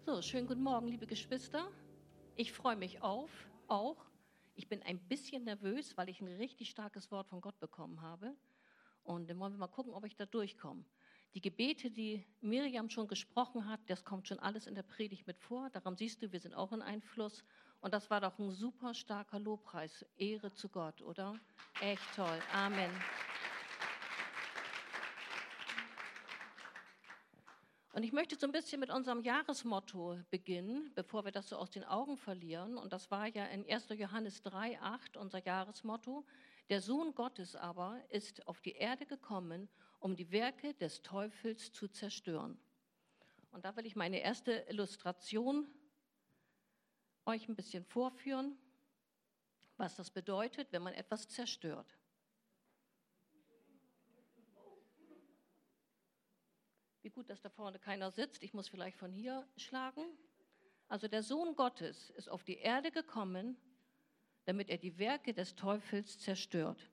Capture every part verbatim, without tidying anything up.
So, schönen guten Morgen, liebe Geschwister. Ich freue mich auf, auch. Ich bin ein bisschen nervös, weil ich ein richtig starkes Wort von Gott bekommen habe. Und dann wollen wir mal gucken, ob ich da durchkomme. Die Gebete, die Miriam schon gesprochen hat, das kommt schon alles in der Predigt mit vor. Daran siehst du, wir sind auch in Einfluss. Und das war doch ein super starker Lobpreis. Ehre zu Gott, oder? Echt toll. Amen. Und ich möchte so ein bisschen mit unserem Jahresmotto beginnen, bevor wir das so aus den Augen verlieren. Und das war ja in erster Johannes drei acht unser Jahresmotto. Der Sohn Gottes aber ist auf die Erde gekommen, um die Werke des Teufels zu zerstören. Und da will ich meine erste Illustration euch ein bisschen vorführen, was das bedeutet, wenn man etwas zerstört. Wie gut, dass da vorne keiner sitzt. Ich muss vielleicht von hier schlagen. Also der Sohn Gottes ist auf die Erde gekommen, damit er die Werke des Teufels zerstört.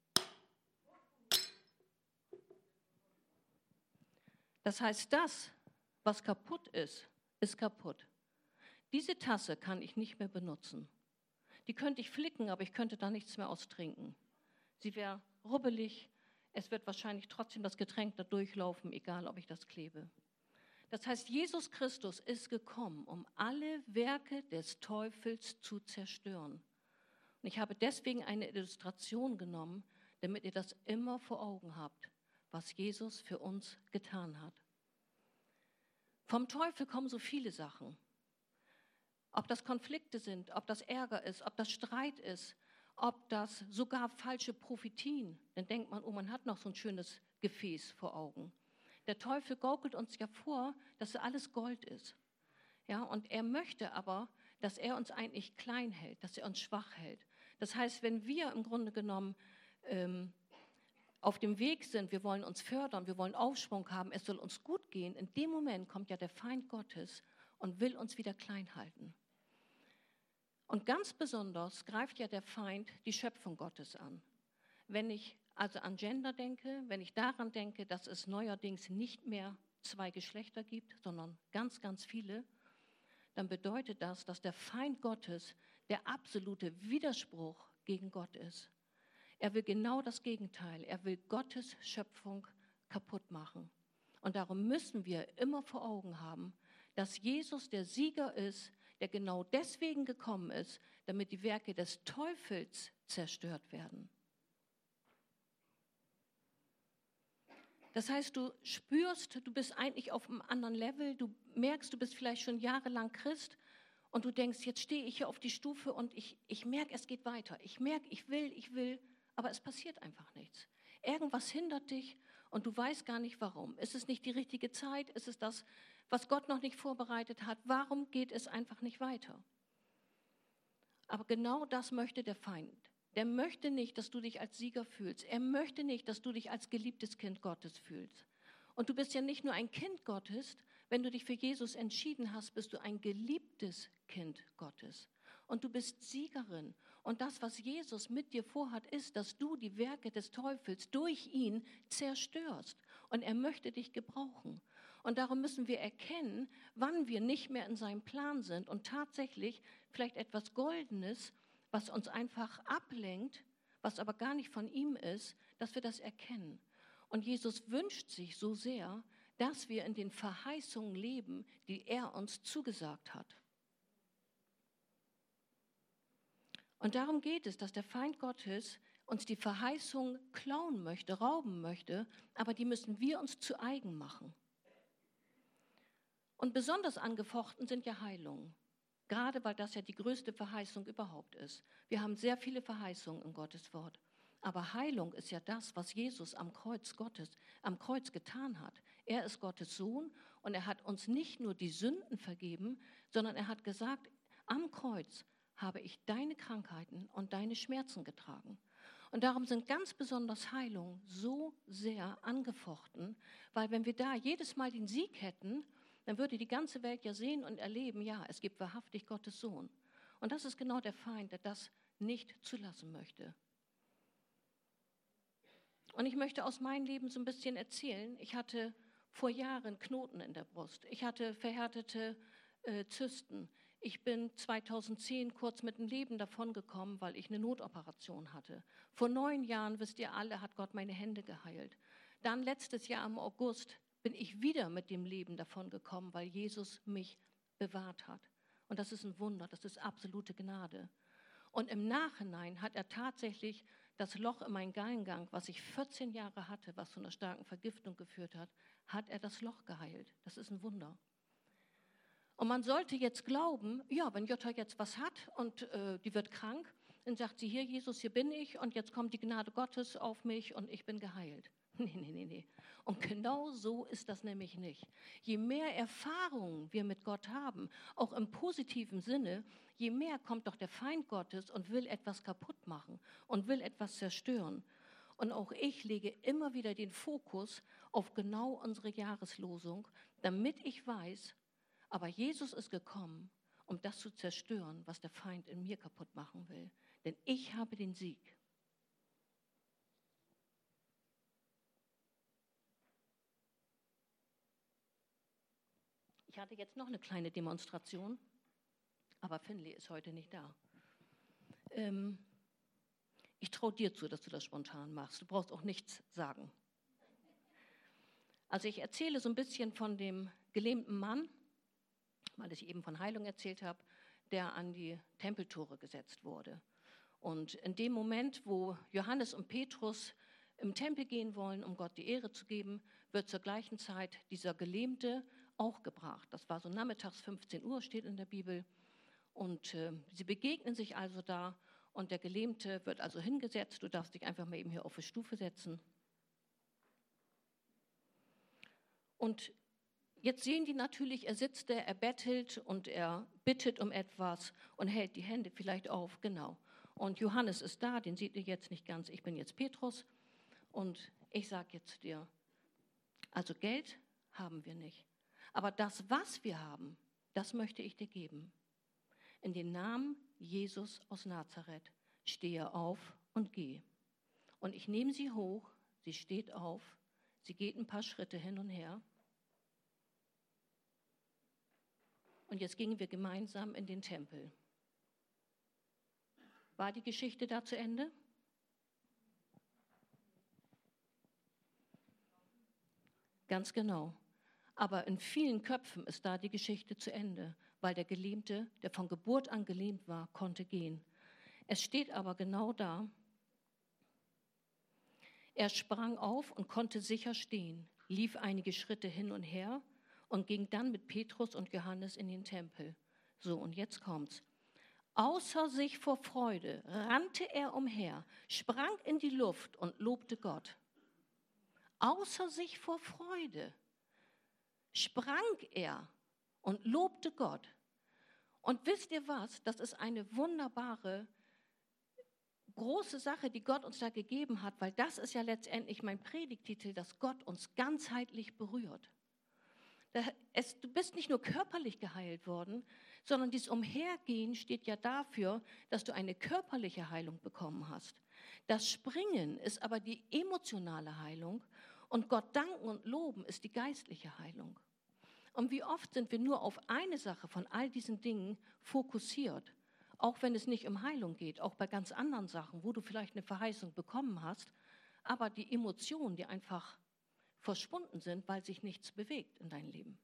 Das heißt, das, was kaputt ist, ist kaputt. Diese Tasse kann ich nicht mehr benutzen. Die könnte ich flicken, aber ich könnte da nichts mehr austrinken. Sie wäre rubbelig. Es wird wahrscheinlich trotzdem das Getränk da durchlaufen, egal ob ich das klebe. Das heißt, Jesus Christus ist gekommen, um alle Werke des Teufels zu zerstören. Und ich habe deswegen eine Illustration genommen, damit ihr das immer vor Augen habt, was Jesus für uns getan hat. Vom Teufel kommen so viele Sachen. Ob das Konflikte sind, ob das Ärger ist, ob das Streit ist, ob das sogar falsche Prophetien, dann denkt man, oh, man hat noch so ein schönes Gefäß vor Augen. Der Teufel gaukelt uns ja vor, dass alles Gold ist. Ja, und er möchte aber, dass er uns eigentlich klein hält, dass er uns schwach hält. Das heißt, wenn wir im Grunde genommen ähm, auf dem Weg sind, wir wollen uns fördern, wir wollen Aufschwung haben, es soll uns gut gehen, in dem Moment kommt ja der Feind Gottes und will uns wieder klein halten. Und ganz besonders greift ja der Feind die Schöpfung Gottes an. Wenn ich also an Gender denke, wenn ich daran denke, dass es neuerdings nicht mehr zwei Geschlechter gibt, sondern ganz, ganz viele, dann bedeutet das, dass der Feind Gottes der absolute Widerspruch gegen Gott ist. Er will genau das Gegenteil. Er will Gottes Schöpfung kaputt machen. Und darum müssen wir immer vor Augen haben, dass Jesus der Sieger ist, der genau deswegen gekommen ist, damit die Werke des Teufels zerstört werden. Das heißt, du spürst, du bist eigentlich auf einem anderen Level, du merkst, du bist vielleicht schon jahrelang Christ und du denkst, jetzt stehe ich hier auf die Stufe und ich, ich merke, es geht weiter. Ich merke, ich will, ich will, aber es passiert einfach nichts. Irgendwas hindert dich und du weißt gar nicht, warum. Ist es nicht die richtige Zeit? Ist es das, was Gott noch nicht vorbereitet hat? Warum geht es einfach nicht weiter? Aber genau das möchte der Feind. Der möchte nicht, dass du dich als Sieger fühlst. Er möchte nicht, dass du dich als geliebtes Kind Gottes fühlst. Und du bist ja nicht nur ein Kind Gottes, wenn du dich für Jesus entschieden hast, bist du ein geliebtes Kind Gottes. Und du bist Siegerin. Und das, was Jesus mit dir vorhat, ist, dass du die Werke des Teufels durch ihn zerstörst. Und er möchte dich gebrauchen. Und darum müssen wir erkennen, wann wir nicht mehr in seinem Plan sind und tatsächlich vielleicht etwas Goldenes, was uns einfach ablenkt, was aber gar nicht von ihm ist, dass wir das erkennen. Und Jesus wünscht sich so sehr, dass wir in den Verheißungen leben, die er uns zugesagt hat. Und darum geht es, dass der Feind Gottes uns die Verheißung klauen möchte, rauben möchte, aber die müssen wir uns zu eigen machen. Und besonders angefochten sind ja Heilungen. Gerade weil das ja die größte Verheißung überhaupt ist. Wir haben sehr viele Verheißungen in Gottes Wort. Aber Heilung ist ja das, was Jesus am Kreuz Gottes, am Kreuz getan hat. Er ist Gottes Sohn und er hat uns nicht nur die Sünden vergeben, sondern er hat gesagt, am Kreuz habe ich deine Krankheiten und deine Schmerzen getragen. Und darum sind ganz besonders Heilungen so sehr angefochten, weil wenn wir da jedes Mal den Sieg hätten, dann würde die ganze Welt ja sehen und erleben, ja, es gibt wahrhaftig Gottes Sohn. Und das ist genau der Feind, der das nicht zulassen möchte. Und ich möchte aus meinem Leben so ein bisschen erzählen. Ich hatte vor Jahren Knoten in der Brust. Ich hatte verhärtete äh, Zysten. Ich bin zweitausendzehn kurz mit dem Leben davongekommen, weil ich eine Notoperation hatte. Vor neun Jahren, wisst ihr alle, hat Gott meine Hände geheilt. Dann letztes Jahr im August bin ich wieder mit dem Leben davongekommen, weil Jesus mich bewahrt hat. Und das ist ein Wunder, das ist absolute Gnade. Und im Nachhinein hat er tatsächlich das Loch in meinen Gallengang, was ich vierzehn Jahre hatte, was zu einer starken Vergiftung geführt hat, hat er das Loch geheilt. Das ist ein Wunder. Und man sollte jetzt glauben, ja, wenn Jutta jetzt was hat und äh, die wird krank, dann sagt sie, hier Jesus, hier bin ich und jetzt kommt die Gnade Gottes auf mich und ich bin geheilt. Nee, nee, nee, nee. Und genau so ist das nämlich nicht. Je mehr Erfahrungen wir mit Gott haben, auch im positiven Sinne, je mehr kommt doch der Feind Gottes und will etwas kaputt machen und will etwas zerstören. Und auch ich lege immer wieder den Fokus auf genau unsere Jahreslosung, damit ich weiß, aber Jesus ist gekommen, um das zu zerstören, was der Feind in mir kaputt machen will. Denn ich habe den Sieg. Ich hatte jetzt noch eine kleine Demonstration, aber Finley ist heute nicht da. Ähm, ich traue dir zu, dass du das spontan machst. Du brauchst auch nichts sagen. Also ich erzähle so ein bisschen von dem gelähmten Mann, weil ich eben von Heilung erzählt habe, der an die Tempeltore gesetzt wurde. Und in dem Moment, wo Johannes und Petrus im Tempel gehen wollen, um Gott die Ehre zu geben, wird zur gleichen Zeit dieser Gelähmte auch gebracht. Das war so nachmittags fünfzehn Uhr, steht in der Bibel. Und äh, sie begegnen sich also da und der Gelähmte wird also hingesetzt. Du darfst dich einfach mal eben hier auf die Stufe setzen. Und jetzt sehen die natürlich, er sitzt da, er bettelt und er bittet um etwas und hält die Hände vielleicht auf, genau. Und Johannes ist da, den seht ihr jetzt nicht ganz, ich bin jetzt Petrus und ich sage jetzt dir, also Geld haben wir nicht, aber das, was wir haben, das möchte ich dir geben. In den Namen Jesus aus Nazareth stehe auf und geh. Und ich nehme sie hoch, sie steht auf, sie geht ein paar Schritte hin und her. Und jetzt gingen wir gemeinsam in den Tempel. War die Geschichte da zu Ende? Ganz genau. Aber in vielen Köpfen ist da die Geschichte zu Ende, weil der Gelähmte, der von Geburt an gelähmt war, konnte gehen. Es steht aber genau da, er sprang auf und konnte sicher stehen, lief einige Schritte hin und her und ging dann mit Petrus und Johannes in den Tempel. So, und jetzt kommt's. Außer sich vor Freude rannte er umher, sprang in die Luft und lobte Gott. Außer sich vor Freude sprang er und lobte Gott. Und wisst ihr was? Das ist eine wunderbare, große Sache, die Gott uns da gegeben hat, weil das ist ja letztendlich mein Predigtitel, dass Gott uns ganzheitlich berührt. Es, du bist nicht nur körperlich geheilt worden, sondern dieses Umhergehen steht ja dafür, dass du eine körperliche Heilung bekommen hast. Das Springen ist aber die emotionale Heilung und Gott danken und loben ist die geistliche Heilung. Und wie oft sind wir nur auf eine Sache von all diesen Dingen fokussiert, auch wenn es nicht um Heilung geht, auch bei ganz anderen Sachen, wo du vielleicht eine Verheißung bekommen hast, aber die Emotionen, die einfach verschwunden sind, weil sich nichts bewegt in deinem Leben.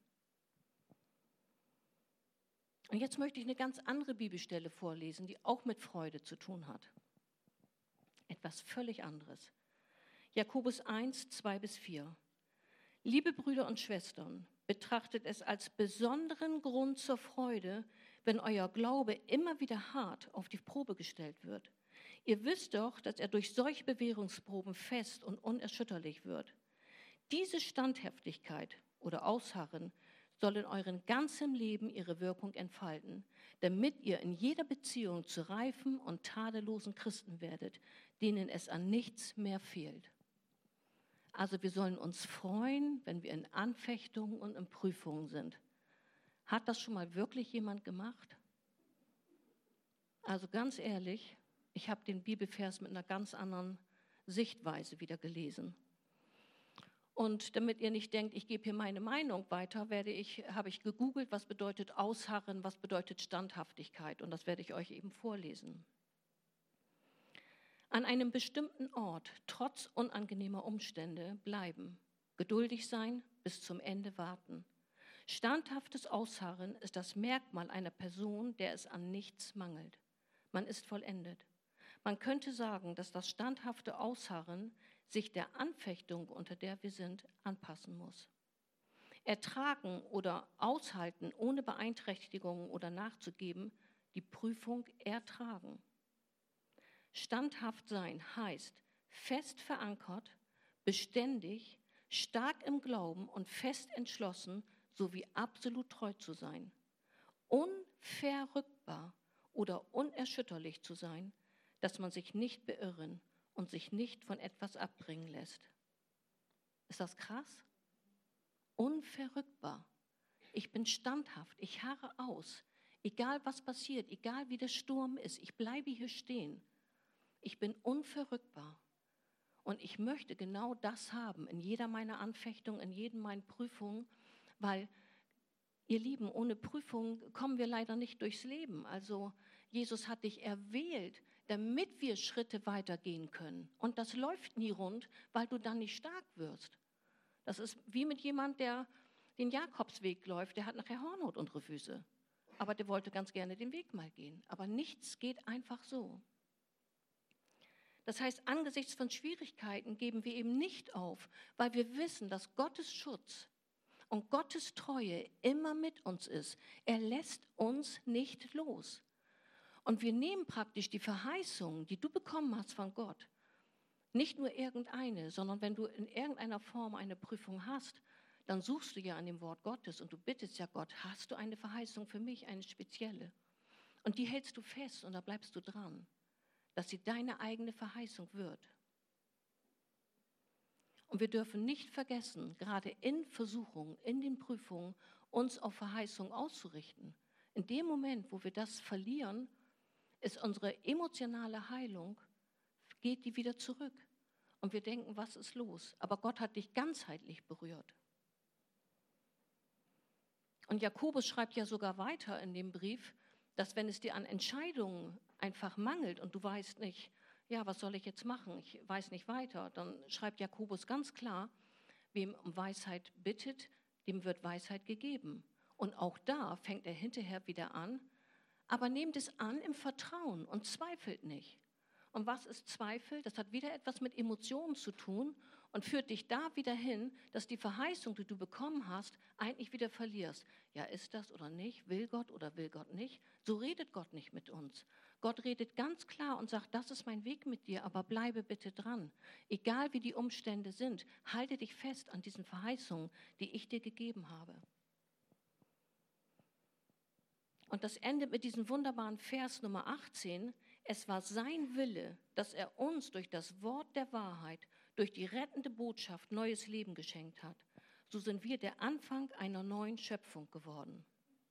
Und jetzt möchte ich eine ganz andere Bibelstelle vorlesen, die auch mit Freude zu tun hat. Etwas völlig anderes. Jakobus eins, zwei bis vier. Liebe Brüder und Schwestern, betrachtet es als besonderen Grund zur Freude, wenn euer Glaube immer wieder hart auf die Probe gestellt wird. Ihr wisst doch, dass er durch solche Bewährungsproben fest und unerschütterlich wird. Diese Standhaftigkeit oder Ausharren soll in eurem ganzen Leben ihre Wirkung entfalten, damit ihr in jeder Beziehung zu reifen und tadellosen Christen werdet, denen es an nichts mehr fehlt. Also wir sollen uns freuen, wenn wir in Anfechtungen und in Prüfungen sind. Hat das schon mal wirklich jemand gemacht? Also ganz ehrlich, ich habe den Bibelvers mit einer ganz anderen Sichtweise wieder gelesen. Und damit ihr nicht denkt, ich gebe hier meine Meinung weiter, werde ich, habe ich gegoogelt, was bedeutet Ausharren, was bedeutet Standhaftigkeit. Und das werde ich euch eben vorlesen. An einem bestimmten Ort, trotz unangenehmer Umstände, bleiben. Geduldig sein, bis zum Ende warten. Standhaftes Ausharren ist das Merkmal einer Person, der es an nichts mangelt. Man ist vollendet. Man könnte sagen, dass das standhafte Ausharren sich der Anfechtung, unter der wir sind, anpassen muss. Ertragen oder aushalten, ohne Beeinträchtigungen oder nachzugeben, die Prüfung ertragen. Standhaft sein heißt fest verankert, beständig, stark im Glauben und fest entschlossen, sowie absolut treu zu sein. Unverrückbar oder unerschütterlich zu sein, dass man sich nicht beirren und sich nicht von etwas abbringen lässt. Ist das krass? Unverrückbar. Ich bin standhaft, ich harre aus. Egal was passiert, egal wie der Sturm ist, ich bleibe hier stehen. Ich bin unverrückbar. Und ich möchte genau das haben in jeder meiner Anfechtungen, in jedem meiner Prüfungen, weil, ihr Lieben, ohne Prüfung kommen wir leider nicht durchs Leben. Also Jesus hat dich erwählt, damit wir Schritte weitergehen können. Und das läuft nie rund, weil du dann nicht stark wirst. Das ist wie mit jemand, der den Jakobsweg läuft, der hat nachher Hornhaut unter Füße. Aber der wollte ganz gerne den Weg mal gehen. Aber nichts geht einfach so. Das heißt, angesichts von Schwierigkeiten geben wir eben nicht auf, weil wir wissen, dass Gottes Schutz und Gottes Treue immer mit uns ist. Er lässt uns nicht los. Und wir nehmen praktisch die Verheißung, die du bekommen hast von Gott, nicht nur irgendeine, sondern wenn du in irgendeiner Form eine Prüfung hast, dann suchst du ja an dem Wort Gottes und du bittest ja Gott, hast du eine Verheißung für mich, eine spezielle? Und die hältst du fest und da bleibst du dran, dass sie deine eigene Verheißung wird. Und wir dürfen nicht vergessen, gerade in Versuchungen, in den Prüfungen, uns auf Verheißung auszurichten. In dem Moment, wo wir das verlieren, ist unsere emotionale Heilung, geht die wieder zurück. Und wir denken, was ist los? Aber Gott hat dich ganzheitlich berührt. Und Jakobus schreibt ja sogar weiter in dem Brief, dass wenn es dir an Entscheidungen einfach mangelt und du weißt nicht, ja, was soll ich jetzt machen? Ich weiß nicht weiter. Dann schreibt Jakobus ganz klar, wem um Weisheit bittet, dem wird Weisheit gegeben. Und auch da fängt er hinterher wieder an, aber nehmt es an im Vertrauen und zweifelt nicht. Und was ist Zweifel? Das hat wieder etwas mit Emotionen zu tun und führt dich da wieder hin, dass die Verheißung, die du bekommen hast, eigentlich wieder verlierst. Ja, ist das oder nicht? Will Gott oder will Gott nicht? So redet Gott nicht mit uns. Gott redet ganz klar und sagt, das ist mein Weg mit dir, aber bleibe bitte dran. Egal wie die Umstände sind, halte dich fest an diesen Verheißungen, die ich dir gegeben habe. Und das endet mit diesem wunderbaren Vers Nummer achtzehn. Es war sein Wille, dass er uns durch das Wort der Wahrheit, durch die rettende Botschaft neues Leben geschenkt hat. So sind wir der Anfang einer neuen Schöpfung geworden.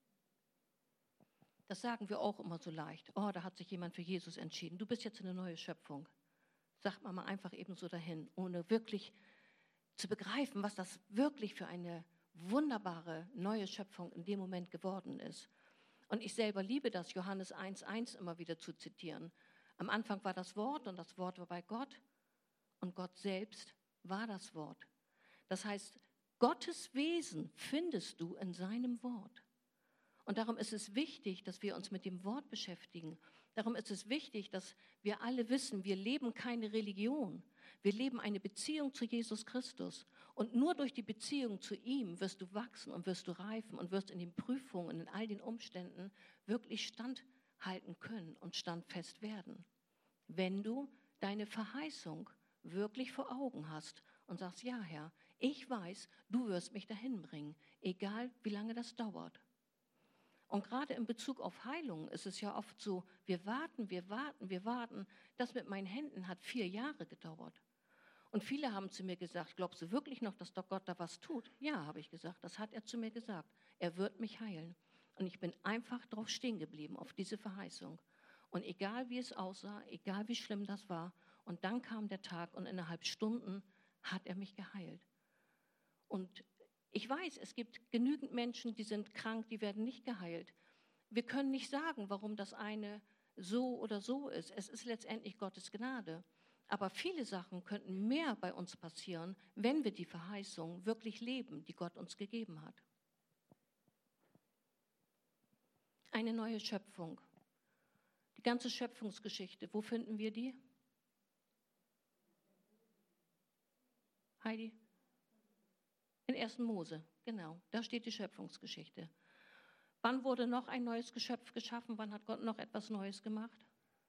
Das sagen wir auch immer so leicht. Oh, da hat sich jemand für Jesus entschieden. Du bist jetzt eine neue Schöpfung. Sagt man mal einfach eben so dahin, ohne wirklich zu begreifen, was das wirklich für eine wunderbare neue Schöpfung in dem Moment geworden ist. Und ich selber liebe das, Johannes eins eins immer wieder zu zitieren. Am Anfang war das Wort und das Wort war bei Gott und Gott selbst war das Wort. Das heißt, Gottes Wesen findest du in seinem Wort. Und darum ist es wichtig, dass wir uns mit dem Wort beschäftigen. Darum ist es wichtig, dass wir alle wissen, wir leben keine Religion. Wir leben eine Beziehung zu Jesus Christus. Und nur durch die Beziehung zu ihm wirst du wachsen und wirst du reifen und wirst in den Prüfungen und in all den Umständen wirklich standhalten können und standfest werden. Wenn du deine Verheißung wirklich vor Augen hast und sagst, ja Herr, ich weiß, du wirst mich dahin bringen, egal wie lange das dauert. Und gerade in Bezug auf Heilung ist es ja oft so, wir warten, wir warten, wir warten. Das mit meinen Händen hat vier Jahre gedauert. Und viele haben zu mir gesagt, glaubst du wirklich noch, dass doch Gott da was tut? Ja, habe ich gesagt, das hat er zu mir gesagt. Er wird mich heilen. Und ich bin einfach drauf stehen geblieben, auf diese Verheißung. Und egal wie es aussah, egal wie schlimm das war, und dann kam der Tag und innerhalb Stunden hat er mich geheilt. Und ich weiß, es gibt genügend Menschen, die sind krank, die werden nicht geheilt. Wir können nicht sagen, warum das eine so oder so ist. Es ist letztendlich Gottes Gnade. Aber viele Sachen könnten mehr bei uns passieren, wenn wir die Verheißung wirklich leben, die Gott uns gegeben hat. Eine neue Schöpfung. Die ganze Schöpfungsgeschichte, wo finden wir die? Heidi? In ersten Mose, genau. Da steht die Schöpfungsgeschichte. Wann wurde noch ein neues Geschöpf geschaffen? Wann hat Gott noch etwas Neues gemacht?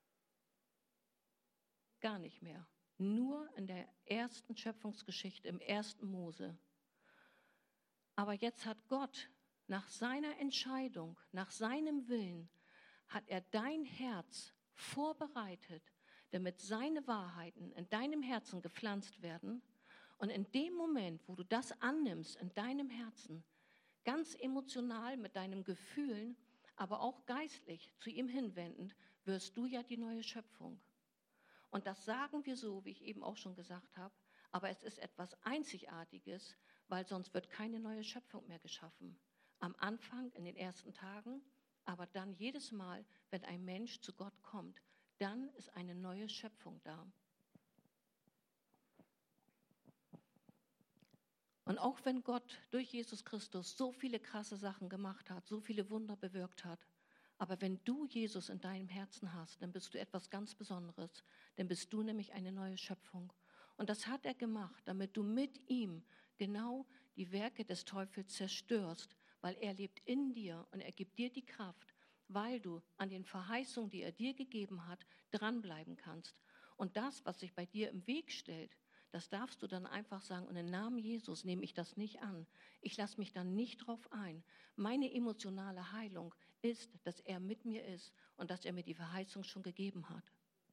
Gar nicht mehr. Nur in der ersten Schöpfungsgeschichte, im ersten Mose. Aber jetzt hat Gott nach seiner Entscheidung, nach seinem Willen, hat er dein Herz vorbereitet, damit seine Wahrheiten in deinem Herzen gepflanzt werden. Und in dem Moment, wo du das annimmst in deinem Herzen, ganz emotional mit deinen Gefühlen, aber auch geistlich zu ihm hinwendend, wirst du ja die neue Schöpfung. Und das sagen wir so, wie ich eben auch schon gesagt habe, aber es ist etwas Einzigartiges, weil sonst wird keine neue Schöpfung mehr geschaffen. Am Anfang, in den ersten Tagen, aber dann jedes Mal, wenn ein Mensch zu Gott kommt, dann ist eine neue Schöpfung da. Und auch wenn Gott durch Jesus Christus so viele krasse Sachen gemacht hat, so viele Wunder bewirkt hat, aber wenn du Jesus in deinem Herzen hast, dann bist du etwas ganz Besonderes, dann bist du nämlich eine neue Schöpfung. Und das hat er gemacht, damit du mit ihm genau die Werke des Teufels zerstörst, weil er lebt in dir und er gibt dir die Kraft, weil du an den Verheißungen, die er dir gegeben hat, dranbleiben kannst. Und das, was sich bei dir im Weg stellt, das darfst du dann einfach sagen, und im Namen Jesus nehme ich das nicht an. Ich lasse mich dann nicht drauf ein. Meine emotionale Heilung ist, dass er mit mir ist und dass er mir die Verheißung schon gegeben hat.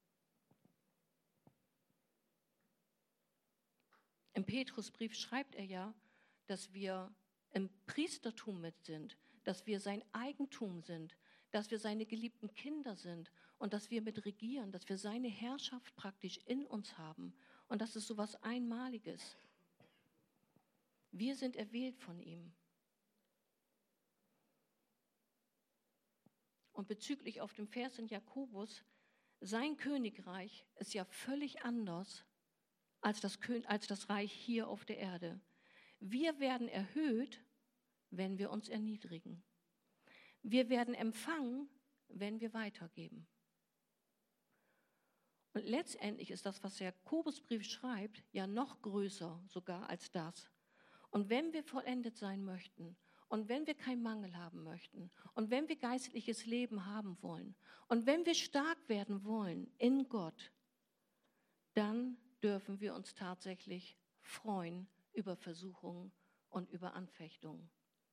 Im Petrusbrief schreibt er ja, dass wir im Priestertum mit sind, dass wir sein Eigentum sind, dass wir seine geliebten Kinder sind und dass wir mit regieren, dass wir seine Herrschaft praktisch in uns haben. Und das ist so etwas Einmaliges. Wir sind erwählt von ihm. Und bezüglich auf dem Vers in Jakobus, sein Königreich ist ja völlig anders als das, als das Reich hier auf der Erde. Wir werden erhöht, wenn wir uns erniedrigen. Wir werden empfangen, wenn wir weitergeben. Und letztendlich ist das, was der Jakobusbrief schreibt, ja noch größer sogar als das. Und wenn wir vollendet sein möchten und wenn wir keinen Mangel haben möchten und wenn wir geistliches Leben haben wollen und wenn wir stark werden wollen in Gott, dann dürfen wir uns tatsächlich freuen über Versuchungen und über Anfechtungen.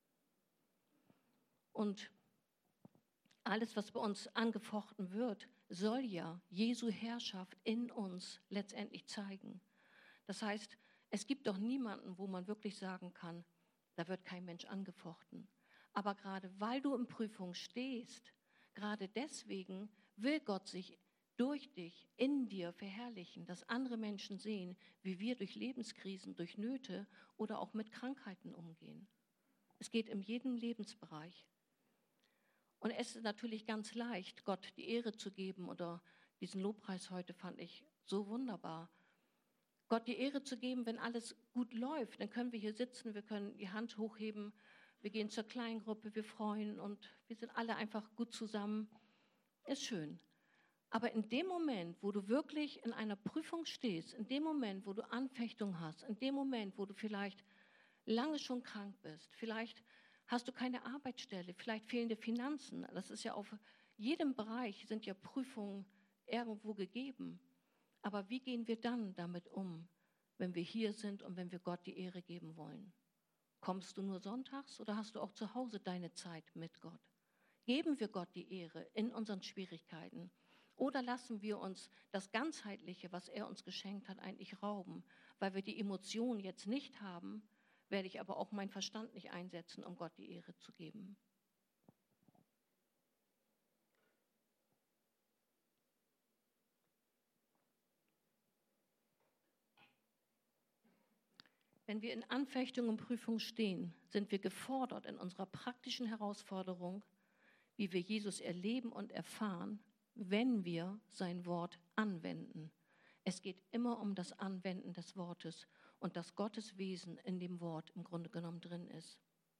Und alles, was bei uns angefochten wird, soll ja Jesu Herrschaft in uns letztendlich zeigen. Das heißt, es gibt doch niemanden, wo man wirklich sagen kann, da wird kein Mensch angefochten. Aber gerade weil du in Prüfung stehst, gerade deswegen will Gott sich durch dich, in dir verherrlichen, dass andere Menschen sehen, wie wir durch Lebenskrisen, durch Nöte oder auch mit Krankheiten umgehen. Es geht in jedem Lebensbereich. Und es ist natürlich ganz leicht, Gott die Ehre zu geben, oder diesen Lobpreis heute fand ich so wunderbar. Gott die Ehre zu geben, wenn alles gut läuft, dann können wir hier sitzen, wir können die Hand hochheben, wir gehen zur Kleingruppe, wir freuen und wir sind alle einfach gut zusammen. Ist schön. Aber in dem Moment, wo du wirklich in einer Prüfung stehst, in dem Moment, wo du Anfechtung hast, in dem Moment, wo du vielleicht lange schon krank bist, vielleicht hast du keine Arbeitsstelle, vielleicht fehlende Finanzen. Das ist ja auf jedem Bereich, sind ja Prüfungen irgendwo gegeben. Aber wie gehen wir dann damit um, wenn wir hier sind und wenn wir Gott die Ehre geben wollen? Kommst du nur sonntags oder hast du auch zu Hause deine Zeit mit Gott? Geben wir Gott die Ehre in unseren Schwierigkeiten? Oder lassen wir uns das Ganzheitliche, was er uns geschenkt hat, eigentlich rauben, weil wir die Emotionen jetzt nicht haben, werde ich aber auch meinen Verstand nicht einsetzen, um Gott die Ehre zu geben. Wenn wir in Anfechtung und Prüfung stehen, sind wir gefordert in unserer praktischen Herausforderung, wie wir Jesus erleben und erfahren, wenn wir sein Wort anwenden. Es geht immer um das Anwenden des Wortes und dass Gottes Wesen in dem Wort im Grunde genommen drin ist.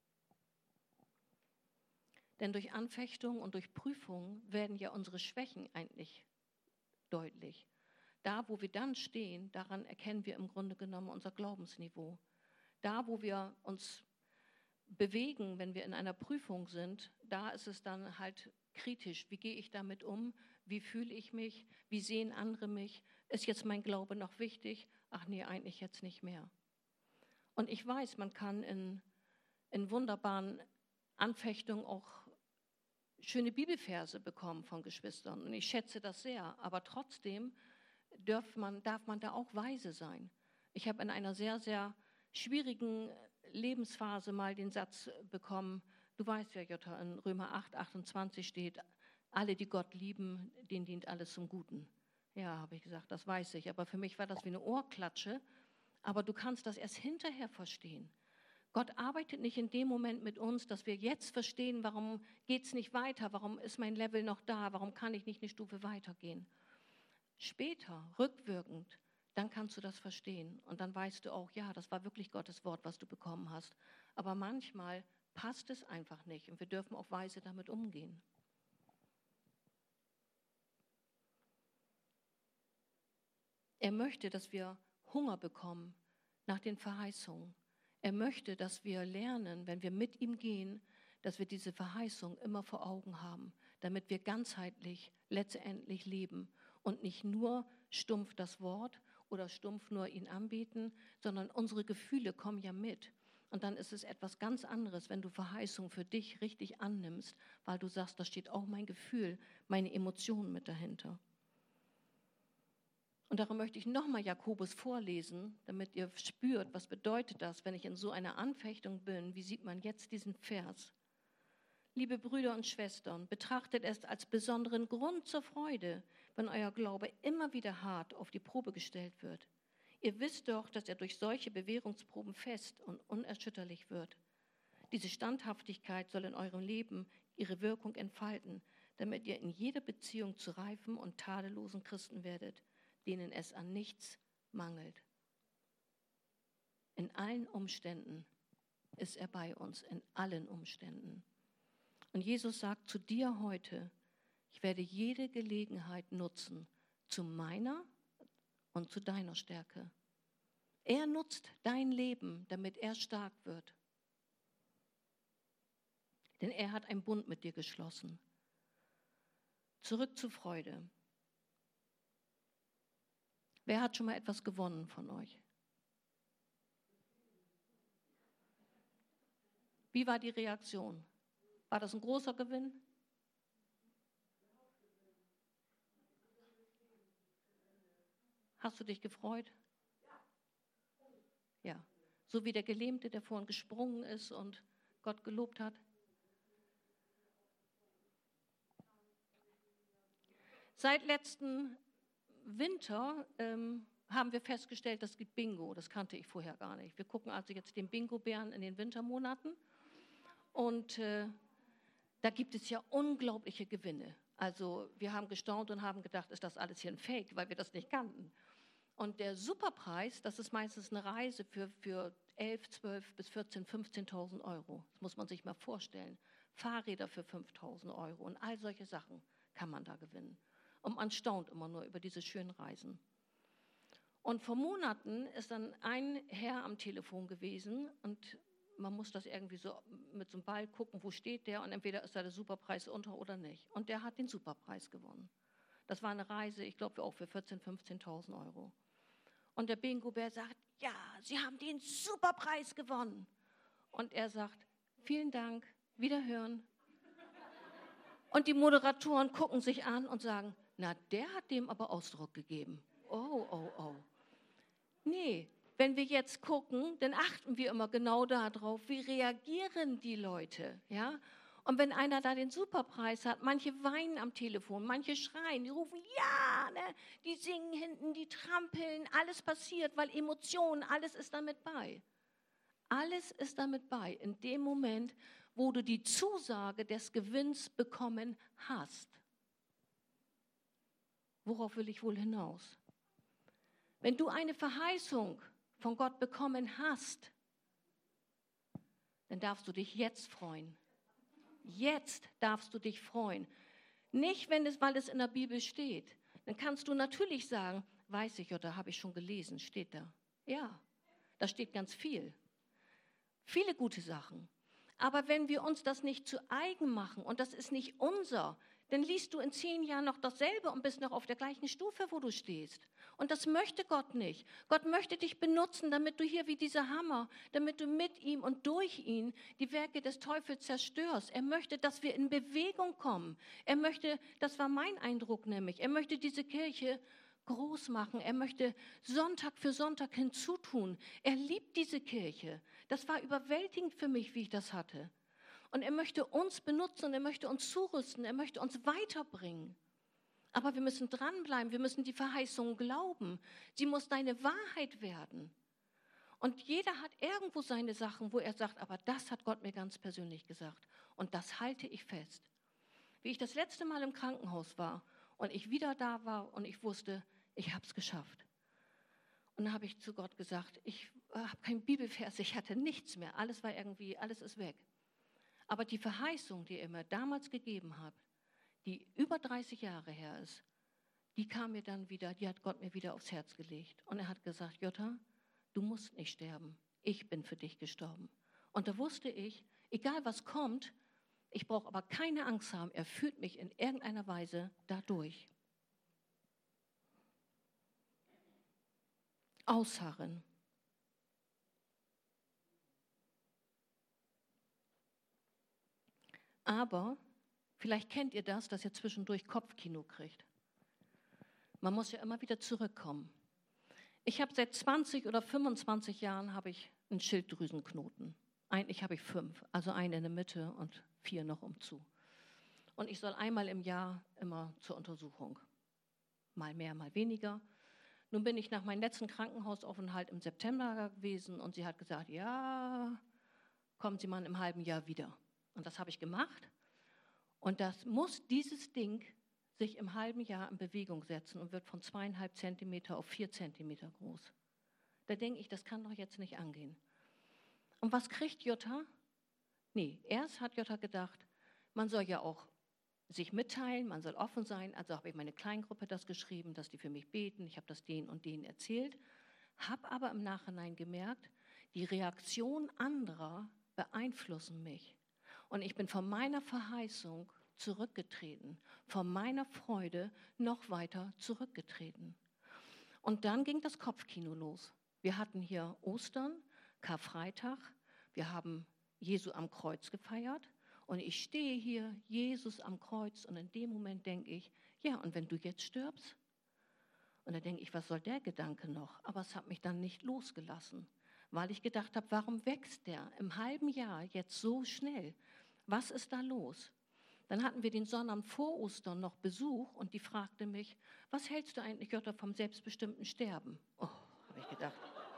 Denn durch Anfechtung und durch Prüfung werden ja unsere Schwächen eigentlich deutlich. Da, wo wir dann stehen, daran erkennen wir im Grunde genommen unser Glaubensniveau. Da, wo wir uns bewegen, wenn wir in einer Prüfung sind, da ist es dann halt kritisch. Wie gehe ich damit um? Wie fühle ich mich? Wie sehen andere mich? Ist jetzt mein Glaube noch wichtig? Ach nee, eigentlich jetzt nicht mehr. Und ich weiß, man kann in, in wunderbaren Anfechtungen auch schöne Bibelverse bekommen von Geschwistern. Und ich schätze das sehr. Aber trotzdem darf man, darf man da auch weise sein. Ich habe in einer sehr, sehr schwierigen Lebensphase mal den Satz bekommen, du weißt ja, Jutta, in Römer acht, achtundzwanzig steht, alle, die Gott lieben, denen dient alles zum Guten. Ja, habe ich gesagt, das weiß ich. Aber für mich war das wie eine Ohrklatsche. Aber du kannst das erst hinterher verstehen. Gott arbeitet nicht in dem Moment mit uns, dass wir jetzt verstehen, warum geht es nicht weiter, warum ist mein Level noch da, warum kann ich nicht eine Stufe weitergehen. Später, rückwirkend, dann kannst du das verstehen. Und dann weißt du auch, ja, das war wirklich Gottes Wort, was du bekommen hast. Aber manchmal passt es einfach nicht und wir dürfen auch weise damit umgehen. Er möchte, dass wir Hunger bekommen nach den Verheißungen. Er möchte, dass wir lernen, wenn wir mit ihm gehen, dass wir diese Verheißung immer vor Augen haben, damit wir ganzheitlich letztendlich leben und nicht nur stumpf das Wort oder stumpf nur ihn anbeten, sondern unsere Gefühle kommen ja mit. Und dann ist es etwas ganz anderes, wenn du Verheißung für dich richtig annimmst, weil du sagst, da steht auch mein Gefühl, meine Emotionen mit dahinter. Und darum möchte ich nochmal Jakobus vorlesen, damit ihr spürt, was bedeutet das, wenn ich in so einer Anfechtung bin. Wie sieht man jetzt diesen Vers? Liebe Brüder und Schwestern, betrachtet es als besonderen Grund zur Freude, wenn euer Glaube immer wieder hart auf die Probe gestellt wird. Ihr wisst doch, dass er durch solche Bewährungsproben fest und unerschütterlich wird. Diese Standhaftigkeit soll in eurem Leben ihre Wirkung entfalten, damit ihr in jeder Beziehung zu reifen und tadellosen Christen werdet, denen es an nichts mangelt. In allen Umständen ist er bei uns, in allen Umständen. Und Jesus sagt zu dir heute, ich werde jede Gelegenheit nutzen, zu meiner und zu deiner Stärke. Er nutzt dein Leben, damit er stark wird. Denn er hat einen Bund mit dir geschlossen. Zurück zur Freude. Wer hat schon mal etwas gewonnen von euch? Wie war die Reaktion? War das ein großer Gewinn? Hast du dich gefreut? Ja. So wie der Gelähmte, der vorhin gesprungen ist und Gott gelobt hat? Seit letzten Winter ähm, haben wir festgestellt, es gibt Bingo. Das kannte ich vorher gar nicht. Wir gucken also jetzt den Bingo-Bären in den Wintermonaten. Und äh, da gibt es ja unglaubliche Gewinne. Also wir haben gestaunt und haben gedacht, ist das alles hier ein Fake, weil wir das nicht kannten. Und der Superpreis, das ist meistens eine Reise für, für elf, zwölf bis vierzehn, fünfzehntausend Euro. Das muss man sich mal vorstellen. Fahrräder für fünftausend Euro und all solche Sachen kann man da gewinnen. Und man staunt immer nur über diese schönen Reisen. Und vor Monaten ist dann ein Herr am Telefon gewesen und man muss das irgendwie so mit so einem Ball gucken, wo steht der und entweder ist da der Superpreis unter oder nicht. Und der hat den Superpreis gewonnen. Das war eine Reise, ich glaube auch für vierzehntausend, fünfzehntausend Euro. Und der Bingo-Bär sagt, ja, Sie haben den Superpreis gewonnen. Und er sagt, vielen Dank, wiederhören. Und die Moderatoren gucken sich an und sagen, na, der hat dem aber Ausdruck gegeben. Oh, oh, oh. Nee, wenn wir jetzt gucken, dann achten wir immer genau darauf, wie reagieren die Leute, ja? Und wenn einer da den Superpreis hat, manche weinen am Telefon, manche schreien, die rufen, ja, ne? Die singen hinten, die trampeln, alles passiert, weil Emotionen, alles ist damit bei. Alles ist damit bei, in dem Moment, wo du die Zusage des Gewinns bekommen hast. Worauf will ich wohl hinaus? Wenn du eine Verheißung von Gott bekommen hast, dann darfst du dich jetzt freuen. Jetzt darfst du dich freuen. Nicht, wenn es, weil es in der Bibel steht. Dann kannst du natürlich sagen, weiß ich oder habe ich schon gelesen, steht da. Ja, da steht ganz viel. Viele gute Sachen. Aber wenn wir uns das nicht zu eigen machen und das ist nicht unser, dann liest du in zehn Jahren noch dasselbe und bist noch auf der gleichen Stufe, wo du stehst. Und das möchte Gott nicht. Gott möchte dich benutzen, damit du hier wie dieser Hammer, damit du mit ihm und durch ihn die Werke des Teufels zerstörst. Er möchte, dass wir in Bewegung kommen. Er möchte, das war mein Eindruck nämlich, er möchte diese Kirche groß machen. Er möchte Sonntag für Sonntag hinzutun. Er liebt diese Kirche. Das war überwältigend für mich, wie ich das hatte. Und er möchte uns benutzen und er möchte uns zurüsten, er möchte uns weiterbringen. Aber wir müssen dranbleiben, wir müssen die Verheißung glauben. Sie muss deine Wahrheit werden. Und jeder hat irgendwo seine Sachen, wo er sagt, aber das hat Gott mir ganz persönlich gesagt. Und das halte ich fest. Wie ich das letzte Mal im Krankenhaus war und ich wieder da war und ich wusste, ich habe es geschafft. Und dann habe ich zu Gott gesagt, ich habe keinen Bibelvers, ich hatte nichts mehr. Alles war irgendwie, alles ist weg. Aber die Verheißung, die er mir damals gegeben hat, die über dreißig Jahre her ist, die kam mir dann wieder, die hat Gott mir wieder aufs Herz gelegt. Und er hat gesagt, Jutta, du musst nicht sterben. Ich bin für dich gestorben. Und da wusste ich, egal was kommt, ich brauche aber keine Angst haben. Er führt mich in irgendeiner Weise dadurch. Ausharren. Aber vielleicht kennt ihr das, dass ihr zwischendurch Kopfkino kriegt. Man muss ja immer wieder zurückkommen. Ich habe seit zwanzig oder fünfundzwanzig Jahren habe ich einen Schilddrüsenknoten. Eigentlich habe ich fünf, also einen in der Mitte und vier noch umzu. Und ich soll einmal im Jahr immer zur Untersuchung. Mal mehr, mal weniger. Nun bin ich nach meinem letzten Krankenhausaufenthalt im September gewesen und sie hat gesagt, ja, kommen Sie mal im halben Jahr wieder. Und das habe ich gemacht. Und das muss dieses Ding sich im halben Jahr in Bewegung setzen und wird von zweieinhalb Zentimeter auf vier Zentimeter groß. Da denke ich, das kann doch jetzt nicht angehen. Und was kriegt Jutta? Nee, erst hat Jutta gedacht, man soll ja auch sich mitteilen, man soll offen sein. Also habe ich meine Kleingruppe das geschrieben, dass die für mich beten. Ich habe das denen und denen erzählt. Habe aber im Nachhinein gemerkt, die Reaktion anderer beeinflussen mich. Und ich bin von meiner Verheißung zurückgetreten, von meiner Freude noch weiter zurückgetreten. Und dann ging das Kopfkino los. Wir hatten hier Ostern, Karfreitag, wir haben Jesu am Kreuz gefeiert und ich stehe hier, Jesus am Kreuz und in dem Moment denke ich, ja, und wenn du jetzt stirbst? Und dann denke ich, was soll der Gedanke noch? Aber es hat mich dann nicht losgelassen, weil ich gedacht habe, warum wächst der im halben Jahr jetzt so schnell? Was ist da los? Dann hatten wir den Sonnabend vor Ostern noch Besuch und die fragte mich, was hältst du eigentlich, Jutta, vom selbstbestimmten Sterben? Oh, habe ich gedacht.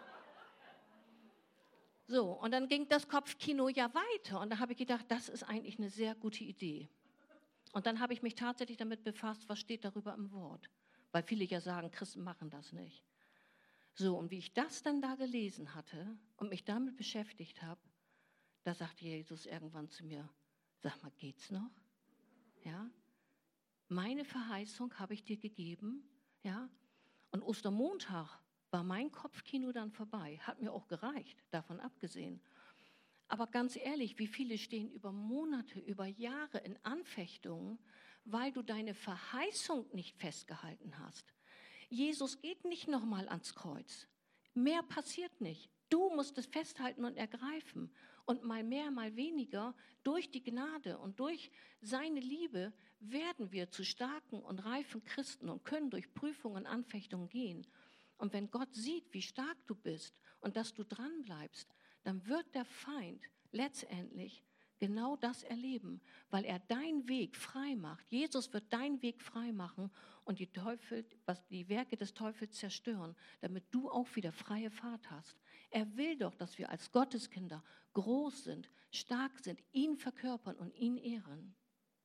So, und dann ging das Kopfkino ja weiter und da habe ich gedacht, das ist eigentlich eine sehr gute Idee. Und dann habe ich mich tatsächlich damit befasst, was steht darüber im Wort. Weil viele ja sagen, Christen machen das nicht. So, und wie ich das dann da gelesen hatte und mich damit beschäftigt habe, da sagte Jesus irgendwann zu mir, sag mal, geht's noch? Ja? Meine Verheißung habe ich dir gegeben, ja? Und Ostermontag war mein Kopfkino dann vorbei. Hat mir auch gereicht, davon abgesehen. Aber ganz ehrlich, wie viele stehen über Monate, über Jahre in Anfechtungen, weil du deine Verheißung nicht festgehalten hast. Jesus geht nicht nochmal ans Kreuz. Mehr passiert nicht. Du musst es festhalten und ergreifen. Und mal mehr, mal weniger, durch die Gnade und durch seine Liebe werden wir zu starken und reifen Christen und können durch Prüfungen und Anfechtungen gehen. Und wenn Gott sieht, wie stark du bist und dass du dran bleibst, dann wird der Feind letztendlich genau das erleben, weil er deinen Weg frei macht. Jesus wird deinen Weg frei machen und die, Teufel, was die Werke des Teufels zerstören, damit du auch wieder freie Fahrt hast. Er will doch, dass wir als Gotteskinder groß sind, stark sind, ihn verkörpern und ihn ehren.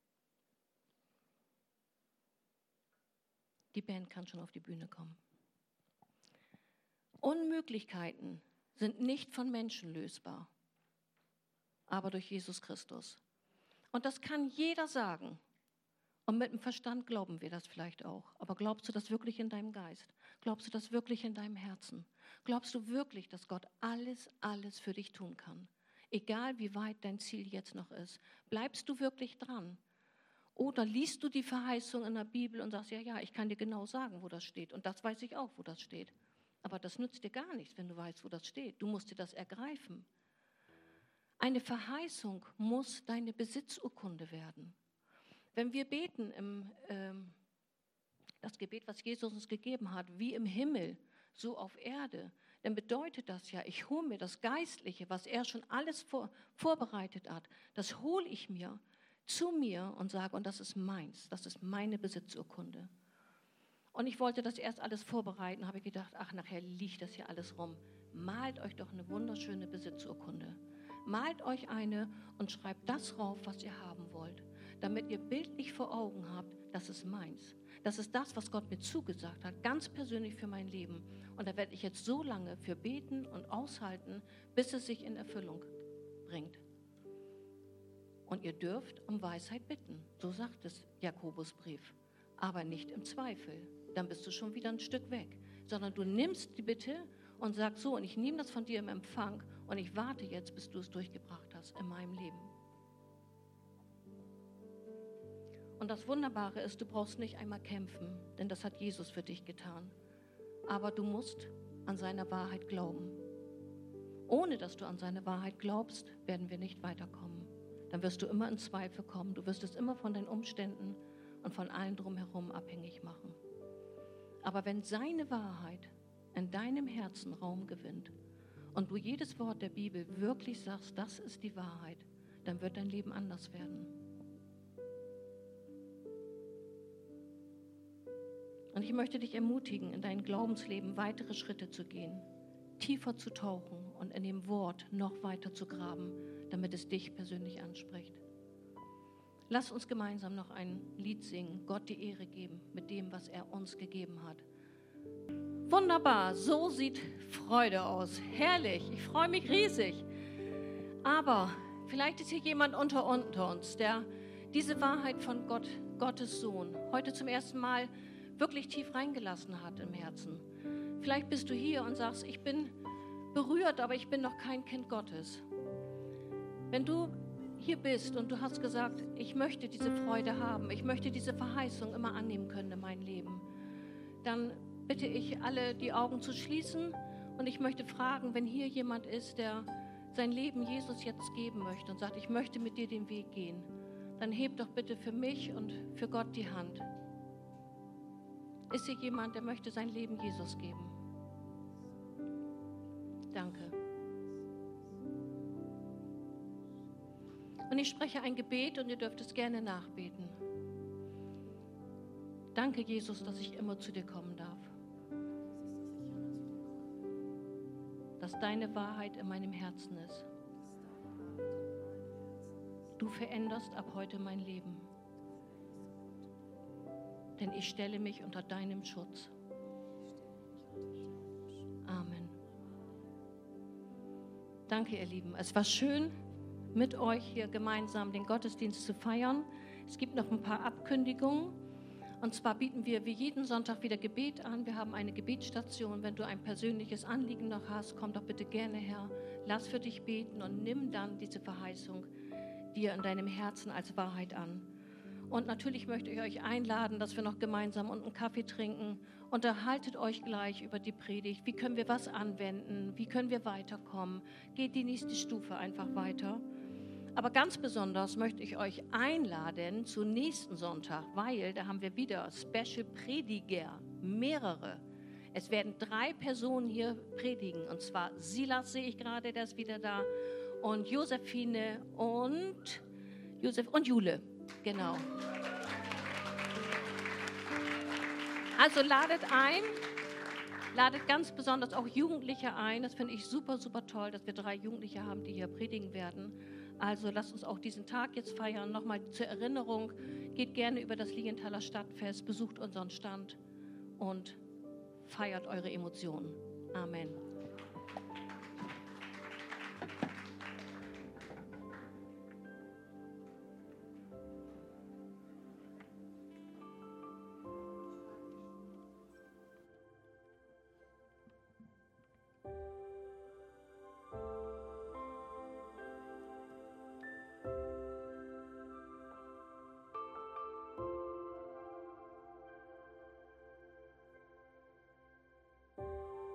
Die Band kann schon auf die Bühne kommen. Unmöglichkeiten sind nicht von Menschen lösbar, aber durch Jesus Christus. Und das kann jeder sagen. Und mit dem Verstand glauben wir das vielleicht auch. Aber glaubst du das wirklich in deinem Geist? Glaubst du das wirklich in deinem Herzen? Glaubst du wirklich, dass Gott alles, alles für dich tun kann? Egal wie weit dein Ziel jetzt noch ist. Bleibst du wirklich dran? Oder liest du die Verheißung in der Bibel und sagst, ja, ja, ich kann dir genau sagen, wo das steht. Und das weiß ich auch, wo das steht. Aber das nützt dir gar nichts, wenn du weißt, wo das steht. Du musst dir das ergreifen. Eine Verheißung muss deine Besitzurkunde werden. Wenn wir beten, im, ähm, das Gebet, was Jesus uns gegeben hat, wie im Himmel, so auf Erde, dann bedeutet das ja, ich hole mir das Geistliche, was er schon alles vor, vorbereitet hat, das hole ich mir zu mir und sage, und das ist meins, das ist meine Besitzurkunde. Und ich wollte das erst alles vorbereiten, habe ich gedacht, ach, nachher liegt das hier alles rum. Malt euch doch eine wunderschöne Besitzurkunde. Malt euch eine und schreibt das rauf, was ihr haben wollt, damit ihr bildlich vor Augen habt, das ist meins. Das ist das, was Gott mir zugesagt hat, ganz persönlich für mein Leben. Und da werde ich jetzt so lange für beten und aushalten, bis es sich in Erfüllung bringt. Und ihr dürft um Weisheit bitten, so sagt es Jakobusbrief, aber nicht im Zweifel. Dann bist du schon wieder ein Stück weg, sondern du nimmst die Bitte und sagst so, und ich nehme das von dir im Empfang und ich warte jetzt, bis du es durchgebracht hast in meinem Leben. Und das Wunderbare ist, du brauchst nicht einmal kämpfen, denn das hat Jesus für dich getan. Aber du musst an seine Wahrheit glauben. Ohne dass du an seine Wahrheit glaubst, werden wir nicht weiterkommen. Dann wirst du immer in Zweifel kommen. Du wirst es immer von den Umständen und von allen drumherum abhängig machen. Aber wenn seine Wahrheit in deinem Herzen Raum gewinnt und du jedes Wort der Bibel wirklich sagst, das ist die Wahrheit, dann wird dein Leben anders werden. Und ich möchte dich ermutigen, in dein Glaubensleben weitere Schritte zu gehen, tiefer zu tauchen und in dem Wort noch weiter zu graben, damit es dich persönlich anspricht. Lass uns gemeinsam noch ein Lied singen, Gott die Ehre geben mit dem, was er uns gegeben hat. Wunderbar, so sieht Freude aus. Herrlich, ich freue mich riesig. Aber vielleicht ist hier jemand unter, unter uns, der diese Wahrheit von Gott, Gottes Sohn, heute zum ersten Mal wirklich tief reingelassen hat im Herzen. Vielleicht bist du hier und sagst, ich bin berührt, aber ich bin noch kein Kind Gottes. Wenn du hier bist und du hast gesagt, ich möchte diese Freude haben, ich möchte diese Verheißung immer annehmen können in mein Leben, dann bitte ich alle, die Augen zu schließen und ich möchte fragen, wenn hier jemand ist, der sein Leben Jesus jetzt geben möchte und sagt, ich möchte mit dir den Weg gehen, dann heb doch bitte für mich und für Gott die Hand. Ist hier jemand, der möchte sein Leben Jesus geben? Danke. Und ich spreche ein Gebet und ihr dürft es gerne nachbeten. Danke, Jesus, dass ich immer zu dir kommen darf. Dass deine Wahrheit in meinem Herzen ist. Du veränderst ab heute mein Leben. Denn ich stelle mich unter deinem Schutz. Amen. Danke, ihr Lieben. Es war schön, mit euch hier gemeinsam den Gottesdienst zu feiern. Es gibt noch ein paar Abkündigungen. Und zwar bieten wir wie jeden Sonntag wieder Gebet an. Wir haben eine Gebetsstation. Wenn du ein persönliches Anliegen noch hast, komm doch bitte gerne her. Lass für dich beten und nimm dann diese Verheißung dir in deinem Herzen als Wahrheit an. Und natürlich möchte ich euch einladen, dass wir noch gemeinsam einen Kaffee trinken. Unterhaltet euch gleich über die Predigt. Wie können wir was anwenden? Wie können wir weiterkommen? Geht die nächste Stufe einfach weiter. Aber ganz besonders möchte ich euch einladen zu nächsten Sonntag, weil da haben wir wieder Special Prediger, mehrere. Es werden drei Personen hier predigen. Und zwar Silas sehe ich gerade, der ist wieder da. und Josephine und Josef und Jule. Genau. Also ladet ein, ladet ganz besonders auch Jugendliche ein. Das finde ich super, super toll, dass wir drei Jugendliche haben, die hier predigen werden. Also lasst uns auch diesen Tag jetzt feiern. Nochmal zur Erinnerung, geht gerne über das Lilienthaler Stadtfest, besucht unseren Stand und feiert eure Emotionen. Amen.